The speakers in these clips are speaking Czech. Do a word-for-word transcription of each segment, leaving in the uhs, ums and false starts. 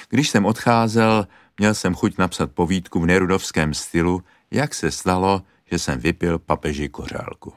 Když jsem odcházel, měl jsem chuť napsat povídku v nerudovském stylu, jak se stalo, že jsem vypil papeži kořálku.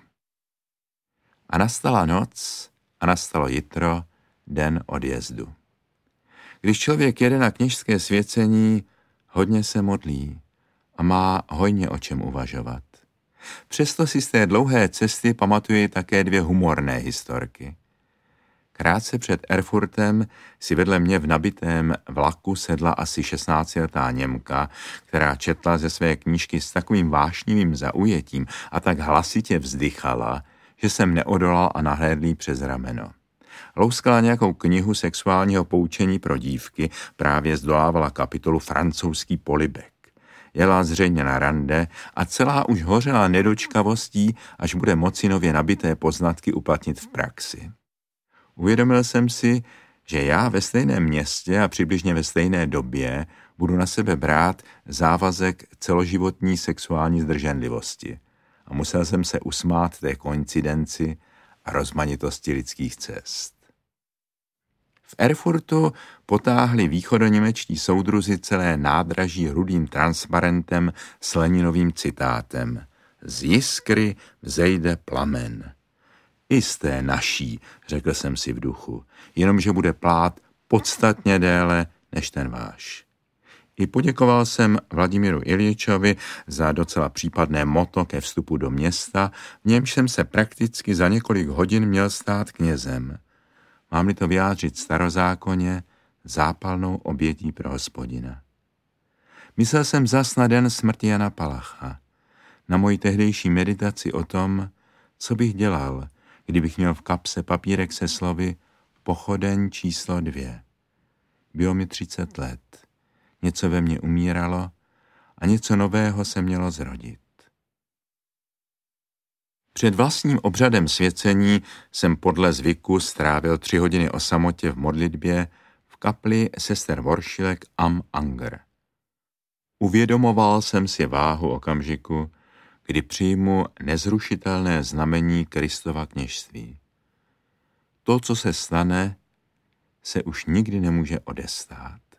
A nastala noc a nastalo jitro, den odjezdu. Když člověk jede na kněžské svěcení, hodně se modlí a má hojně o čem uvažovat. Přesto si z té dlouhé cesty pamatuji také dvě humorné historky. Krátce před Erfurtem si vedle mě v nabitém vlaku sedla asi šestnáctiletá Němka, která četla ze své knížky s takovým vášnivým zaujetím a tak hlasitě vzdychala, že jsem neodolal a nahlédl jí přes rameno. Louskala nějakou knihu sexuálního poučení pro dívky, právě zdolávala kapitolu Francouzský polibek. Jela zřejmě na rande a celá už hořela nedočkavostí, až bude moci nově nabité poznatky uplatnit v praxi. Uvědomil jsem si, že já ve stejném městě a přibližně ve stejné době budu na sebe brát závazek celoživotní sexuální zdrženlivosti a musel jsem se usmát té koincidenci a rozmanitosti lidských cest. V Erfurtu potáhli východoněmečtí soudruzi celé nádraží rudým transparentem s Leninovým citátem: Z jiskry vzejde plamen. I z té naší, řekl jsem si v duchu, jenomže bude plát podstatně déle než ten váš. I poděkoval jsem Vladimíru Iljičovi za docela případné motto ke vstupu do města, v němž jsem se prakticky za několik hodin měl stát knězem. Mám-li to vyjádřit starozákonně, zápalnou obětí pro Hospodina. Myslel jsem zas na den smrti Jana Palacha, na moji tehdejší meditaci o tom, co bych dělal, kdybych měl v kapse papírek se slovy Pochodeň číslo dvě. Bylo mi třicet let. Něco ve mně umíralo a něco nového se mělo zrodit. Před vlastním obřadem svěcení jsem podle zvyku strávil tři hodiny o samotě v modlitbě v kapli sester Voršilek am Anger. Uvědomoval jsem si váhu okamžiku, kdy přijmu nezrušitelné znamení Kristova kněžství. To, co se stane, se už nikdy nemůže odestát.